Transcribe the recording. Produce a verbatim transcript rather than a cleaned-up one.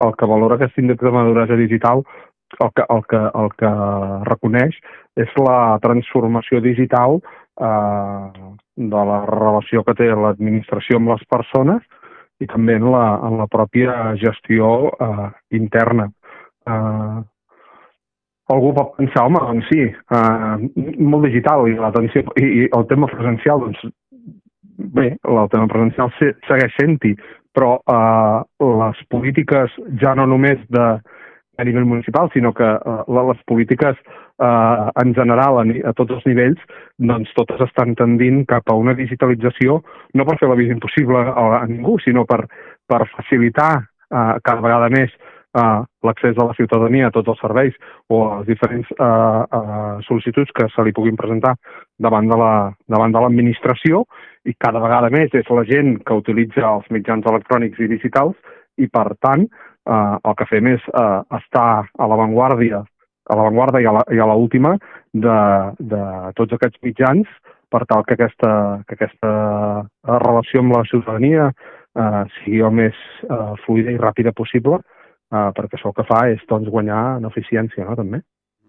el que valora aquest índex de maduresa digital, el que, el que, el que reconeix és la transformació digital eh, de la relació que té l'administració amb les persones i també en la, en la pròpia gestió eh, interna. Eh, algú pot pensar, home, doncs sí, eh, molt digital i l'atenció i, i el tema presencial, doncs bé, el tema presencial segueix sent-hi, però eh, les polítiques ja no només de, a nivell municipal, sinó que eh, les polítiques eh, en general a, a tots els nivells, doncs totes estan tendint cap a una digitalització, no per fer la vida impossible a, a ningú, sinó per, per facilitar eh, cada vegada més Uh, l'accés de la ciutadania a tots els serveis o a les diferents uh, uh, sol·licituds que se li puguin presentar davant de la, davant de l'administració, i cada vegada més és la gent que utilitza els mitjans electrònics i digitals i, per tant, uh, el que fem és uh, estar a l'avantguàrdia a l'avantguarda i a la, i a l'última de, de tots aquests mitjans per tal que aquesta, que aquesta relació amb la ciutadania uh, sigui el més uh, fluida i ràpida possible, Uh, perquè això el que fa és doncs, guanyar en eficiència, no, també.